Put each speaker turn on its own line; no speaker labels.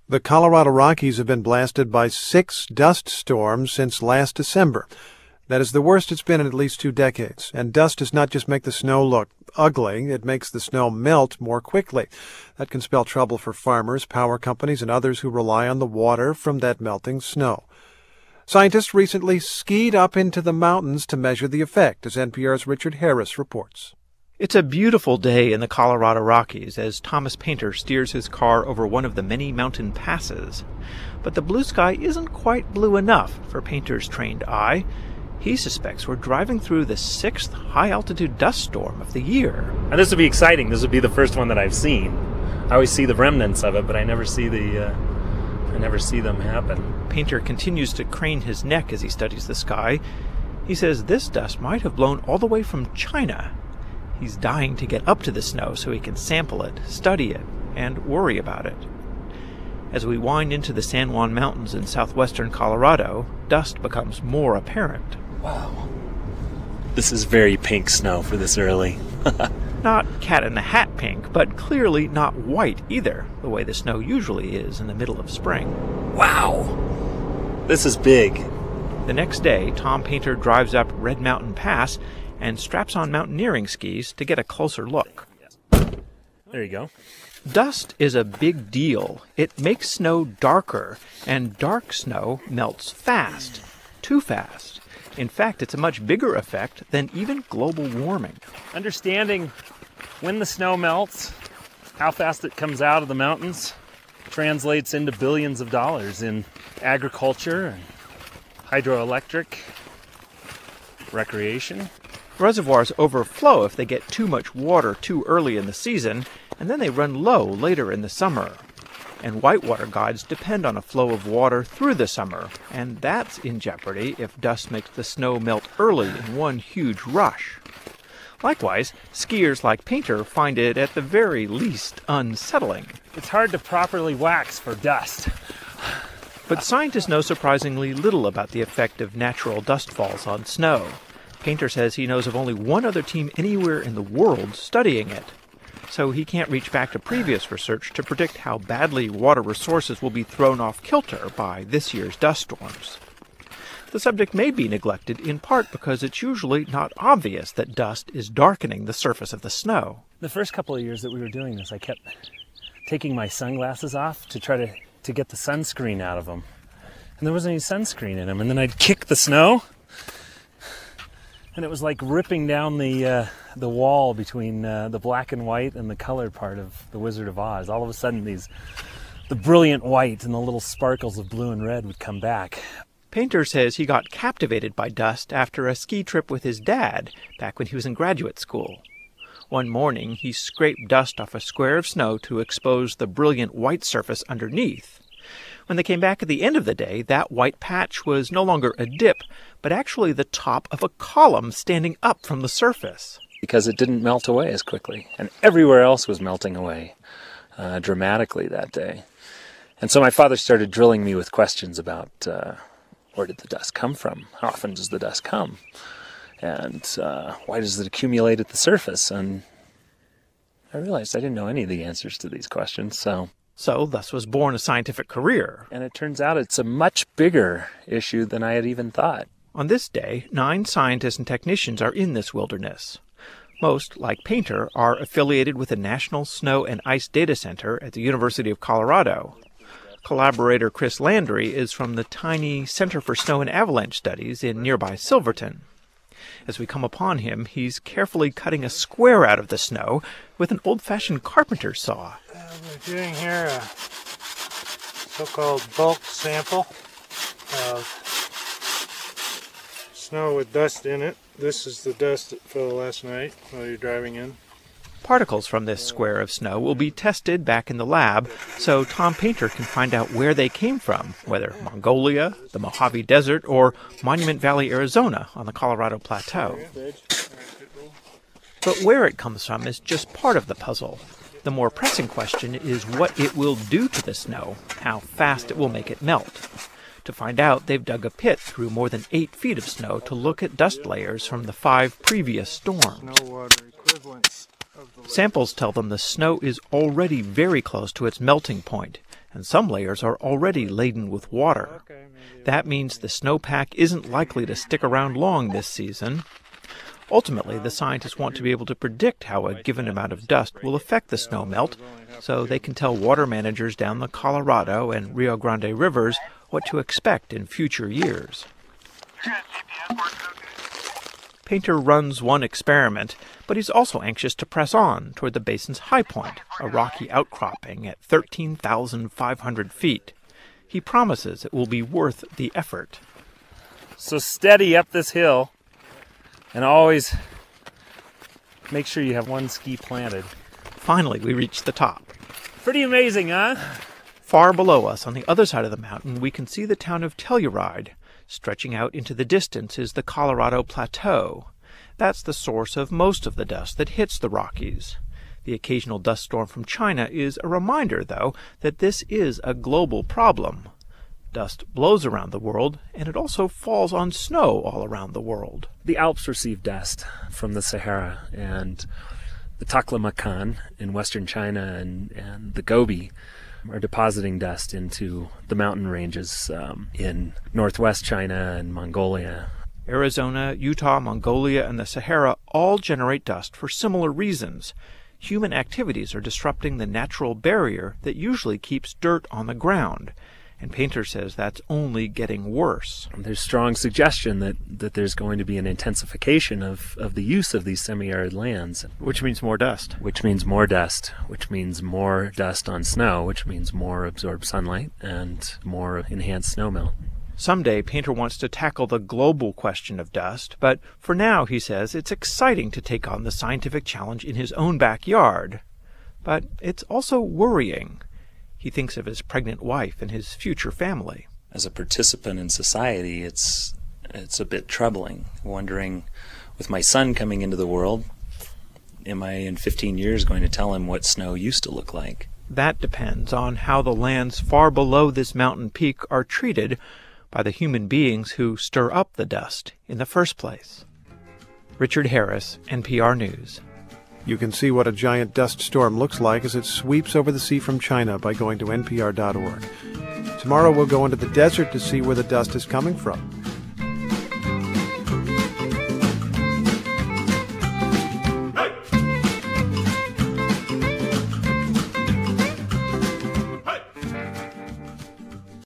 The Colorado Rockies have been blasted by 6 dust storms since last December. That is the worst it's been in at least 2 decades. And dust does not just make the snow look ugly, it makes the snow melt more quickly. That can spell trouble for farmers, power companies, and others who rely on the water from that melting snow. Scientists recently skied up into the mountains to measure the effect, as NPR's Richard Harris reports.
It's a beautiful day in the Colorado Rockies as Thomas Painter steers his car over one of the many mountain passes. But the blue sky isn't quite blue enough for Painter's trained eye. He suspects we're driving through the 6th high-altitude dust storm of the year.
And this would be exciting. This would be the first one that I've seen. I always see the remnants of it, but I never see them happen.
Painter continues to crane his neck as he studies the sky. He says this dust might have blown all the way from China. He's dying to get up to the snow so he can sample it, study it, and worry about it. As we wind into the San Juan Mountains in southwestern Colorado, dust becomes more apparent.
Wow. This is very pink snow for this early.
Not cat-in-the-hat pink, but clearly not white either, the way the snow usually is in the middle of spring.
Wow! This is big.
The next day, Tom Painter drives up Red Mountain Pass and straps on mountaineering skis to get a closer look.
There you go.
Dust is a big deal. It makes snow darker, and dark snow melts fast. Too fast. In fact, it's a much bigger effect than even global warming.
Understanding when the snow melts, how fast it comes out of the mountains, translates into billions of dollars in agriculture and hydroelectric, recreation.
Reservoirs overflow if they get too much water too early in the season, and then they run low later in the summer. And whitewater guides depend on a flow of water through the summer, and that's in jeopardy if dust makes the snow melt early in one huge rush. Likewise, skiers like Painter find it at the very least unsettling.
It's hard to properly wax for dust.
But scientists know surprisingly little about the effect of natural dust falls on snow. Painter says he knows of only one other team anywhere in the world studying it. So he can't reach back to previous research to predict how badly water resources will be thrown off kilter by this year's dust storms. The subject may be neglected in part because it's usually not obvious that dust is darkening the surface of the snow.
The first couple of years that we were doing this, I kept taking my sunglasses off to try to get the sunscreen out of them. And there wasn't any sunscreen in them. And then I'd kick the snow, and it was like ripping down the wall between the black and white and the color part of The Wizard of Oz. All of a sudden, the brilliant white and the little sparkles of blue and red would come back.
Painter says he got captivated by dust after a ski trip with his dad back when he was in graduate school. One morning, he scraped dust off a square of snow to expose the brilliant white surface underneath. When they came back at the end of the day, that white patch was no longer a dip, but actually the top of a column standing up from the surface.
Because it didn't melt away as quickly, and everywhere else was melting away dramatically that day. And so my father started drilling me with questions about where did the dust come from? How often does the dust come? And why does it accumulate at the surface? And I realized I didn't know any of the answers to these questions, So
thus was born a scientific career.
And it turns out it's a much bigger issue than I had even thought.
On this day, 9 scientists and technicians are in this wilderness. Most, like Painter, are affiliated with the National Snow and Ice Data Center at the University of Colorado. Collaborator Chris Landry is from the tiny Center for Snow and Avalanche Studies in nearby Silverton. As we come upon him, he's carefully cutting a square out of the snow with an old-fashioned carpenter's saw.
We're doing here a so-called bulk sample of snow with dust in it. This is the dust that fell last night while you're driving in.
Particles from this square of snow will be tested back in the lab so Tom Painter can find out where they came from, whether Mongolia, the Mojave Desert, or Monument Valley, Arizona on the Colorado Plateau. But where it comes from is just part of the puzzle. The more pressing question is what it will do to the snow, how fast it will make it melt. To find out, they've dug a pit through more than 8 feet of snow to look at dust layers from the 5 previous storms. Samples tell them the snow is already very close to its melting point, and some layers are already laden with water. That means the snowpack isn't likely to stick around long this season. Ultimately, the scientists want to be able to predict how a given amount of dust will affect the snowmelt, so they can tell water managers down the Colorado and Rio Grande rivers what to expect in future years. Painter runs one experiment, but he's also anxious to press on toward the basin's high point, a rocky outcropping at 13,500 feet. He promises it will be worth the effort.
So steady up this hill, and always make sure you have one ski planted.
Finally, we reach the top.
Pretty amazing, huh?
Far below us, on the other side of the mountain, we can see the town of Telluride. Stretching out into the distance is the Colorado Plateau. That's the source of most of the dust that hits the Rockies. The occasional dust storm from China is a reminder, though, that this is a global problem. Dust blows around the world, and it also falls on snow all around the world.
The Alps receive dust from the Sahara, and the Taklamakan in western China and the Gobi are depositing dust into the mountain ranges in northwest China and Mongolia.
Arizona, Utah, Mongolia, and the Sahara all generate dust for similar reasons. Human activities are disrupting the natural barrier that usually keeps dirt on the ground, and Painter says that's only getting worse.
There's strong suggestion that there's going to be an intensification of the use of these semi-arid lands.
Which means more dust.
Which means more dust, which means more dust on snow, which means more absorbed sunlight and more enhanced snowmelt.
Someday, Painter wants to tackle the global question of dust, but for now, he says, it's exciting to take on the scientific challenge in his own backyard. But it's also worrying. He thinks of his pregnant wife and his future family.
As a participant in society, it's a bit troubling, wondering, with my son coming into the world, am I in 15 years going to tell him what snow used to look like?
That depends on how the lands far below this mountain peak are treated by the human beings who stir up the dust in the first place. Richard Harris, NPR News.
You can see what a giant dust storm looks like as it sweeps over the sea from China by going to npr.org. Tomorrow we'll go into the desert to see where the dust is coming from.